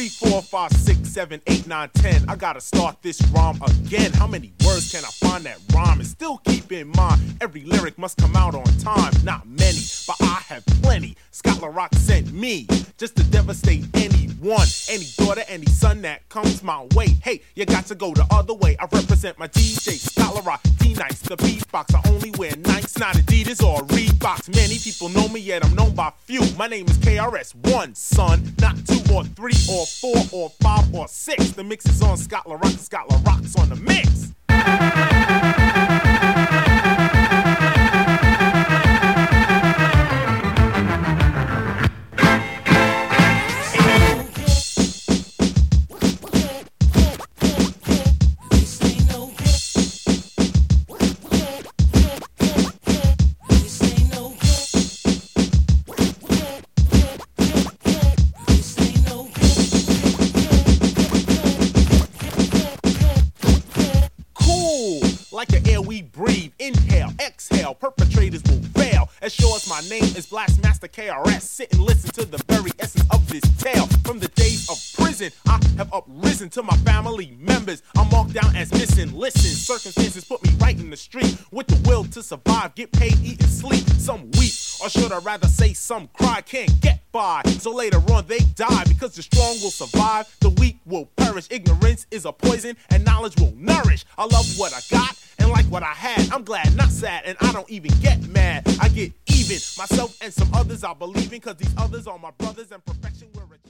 3, 4, 5, 6, 7, 8, 9, 10. I gotta start this rhyme again. How many words can I find that rhyme? And still keep in mind, every lyric must come out on time. Not many, but I have plenty. Scott LaRock sent me just to devastate anyone, any daughter, any son that comes my way. Hey, you got to go the other way. I represent my DJ, Scott LaRock, D-Nice, the beatbox. I only wear Nikes, not Adidas or Reeboks. Many people know me, yet I'm known by few. My name is KRS-One, son, not 2 or 3 or 4 or 5 or 6. The mix is on Scott LaRock, and Scott LaRock's on the mix. Like the air we breathe, inhale, exhale, perpetrators will fail. As sure as my name is Blastmaster KRS, sit and listen to the very essence of this tale. From the days of prison, I have uprisen to my family members. I'm marked down as missing. Listen, circumstances put me right in the street with the will to survive, get paid, eat and sleep. Some weep, or should I rather say some cry, can't get by. So later on they die, because the strong will survive, the weak will perish. Ignorance is a poison and knowledge will nourish. I love what I got and like what I had. I'm glad, not sad, and I don't even get mad. I get even, myself and some others I believe in, cause these others are my brothers, and perfection will